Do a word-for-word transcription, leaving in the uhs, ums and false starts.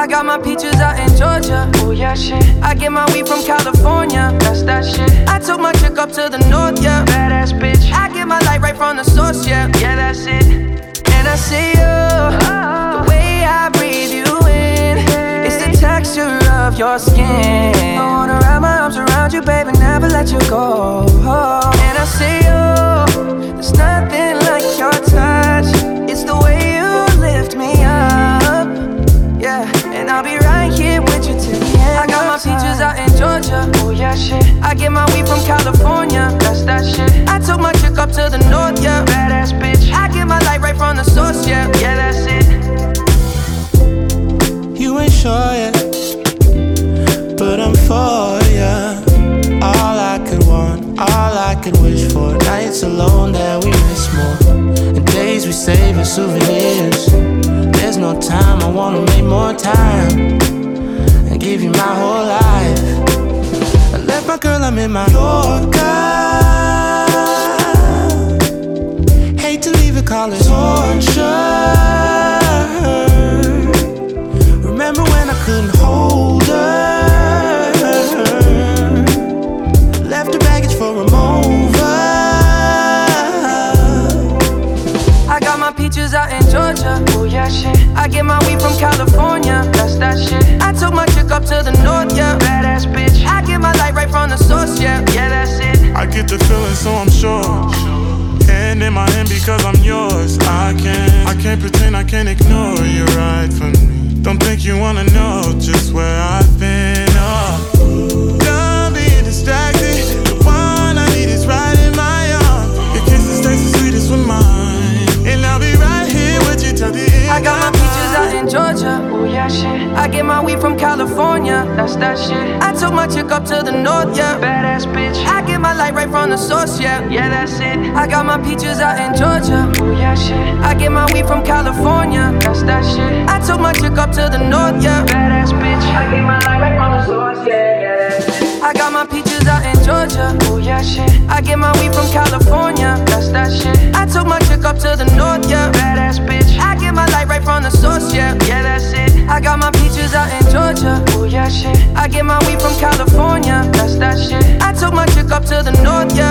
I got my peaches out in Georgia. Oh yeah, shit. I get my weed from California. That's that shit. I took my chick up to the north, yeah. Badass bitch. I get my light right from the source, yeah. Yeah, that's it. And I see you, oh. The way I breathe you in, it's the texture of your skin. I wanna wrap my arms around you, baby, never let you go. Oh. And I see you, there's nothing like your touch. It's the way you lift me up, yeah. And I'll be right here with you till the end. I got my peaches out in Georgia. Oh yeah, shit. I get my weed from California. That's that shit. I took my chick up to the north, yeah. Badass bitch. I get my light right from the source, yeah. Yeah, that's it. You ain't sure yet, but I'm for ya. All I could want, all I could wish for. Nights alone that we miss more, and days we save as souvenirs. There's no time, I wanna make more time and give you my whole life. I left my girl, I'm in my Yorker. Hate to leave it, call it torture. Remember when I couldn't hold her? Left her baggage for a mover. I got my peaches out in Georgia. Oh yeah, shit. I get my weed from California. That's that shit. I took my chick up to the north, yeah. Badass bitch. I get my light right from the source, yeah. Yeah, that's it. I get the feeling, so I'm sure. Hand in my hand because I'm yours. I can't, I can't pretend, I can't ignore you right from me. Don't think you wanna know just where I've been. Oh, done being distracted. The one I need is right in my arms. Your kisses taste the sweetest with mine, and I'll be right here with you till the end. I got my peaches out in Georgia. Oh yeah, shit. I get my weed from California. That's that shit. I took my chick up to the north, yeah. Badass bitch. I get my light right from the source, yeah. Yeah, that's it. I got my peaches out in Georgia. Oh yeah, shit. I get my weed from California. That's that shit. I took my chick up to the north, yeah. Badass bitch. I get my light right from the source, yeah. Yeah, that's it. I got my peaches out in Georgia. Oh yeah, shit. I get my weed from California. That's that shit. I took my chick up to the north, yeah. Badass bitch. I get my light right from the source, yeah. Yeah, that's it. I got my peaches out in Georgia. Oh yeah, shit. I get my weed from California. That's that shit. I took my chick up to the north, yeah.